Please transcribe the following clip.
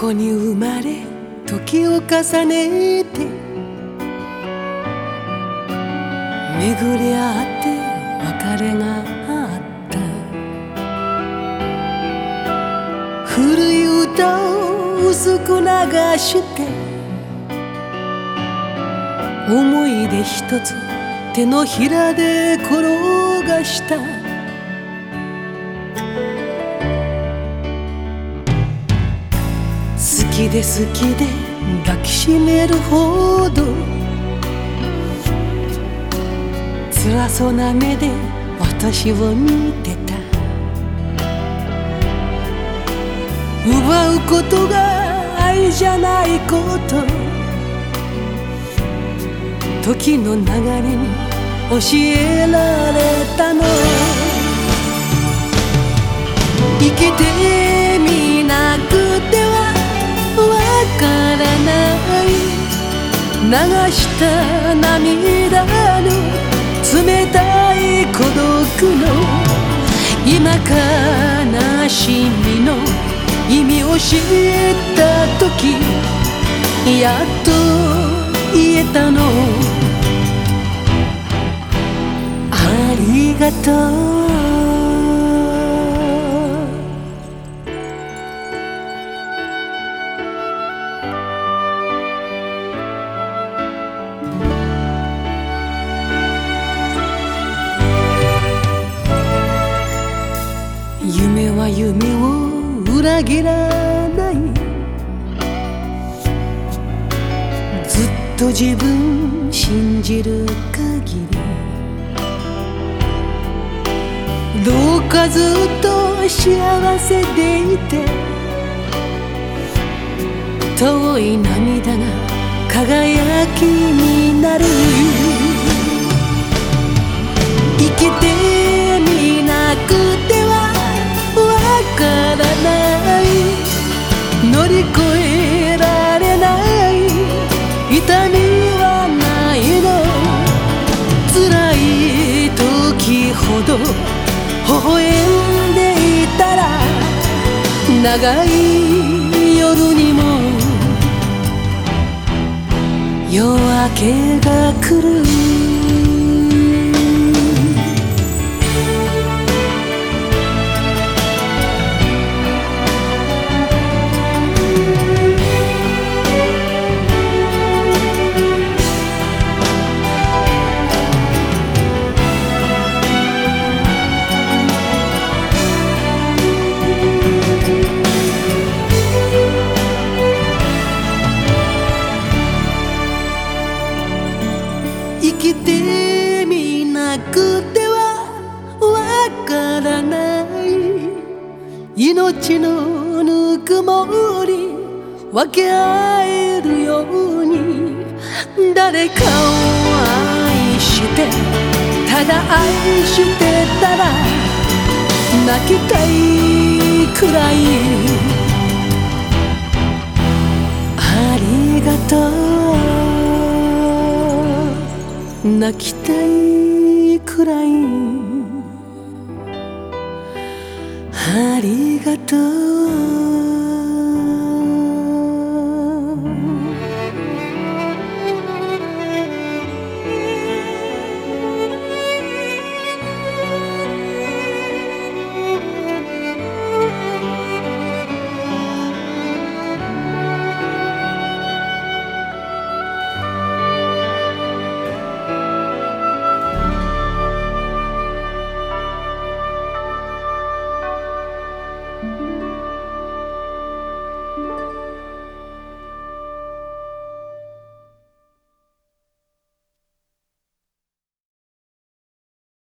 こに生まれ時を重ねて巡り合って別れがあった。古い歌を薄く流して思い出一つ手のひらで転がした。好きで好きで抱きしめるほど辛そうな目で私を見てた。奪うことが愛じゃないこと時の流れに教えられたの。生きてみなくてはわからない。流した涙の冷たい孤独の今悲しみの意味を知った時やっと言えたの。ありがとう。夢は夢を裏切らない。ずっと自分信じる限りどうかずっと幸せでいて遠い涙が輝きになる。生きてみなくてはわからない。乗り越えられない痛みはないの。辛い時ほど微笑んでいたら長い夜にも夜明けが来る。生きてみなくてはわからない。命のぬくもり分け合えるように誰かを愛してただ愛してたら泣きたいくらい。ありがとう。泣きたいくらい。ありがとう。